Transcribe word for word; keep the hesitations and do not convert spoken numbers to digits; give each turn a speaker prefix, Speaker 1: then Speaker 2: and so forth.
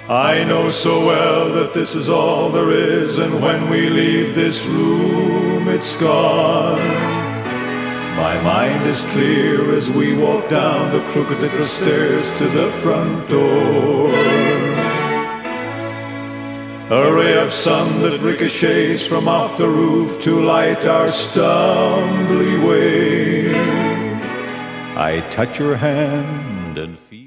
Speaker 1: I know so well that this is all there is, and when we leave this room, it's gone. My mind is clear as we walk down the crooked little stairs to the front door. A ray of sun that ricochets from off the roof to light our stumbly way. I touch your hand and feel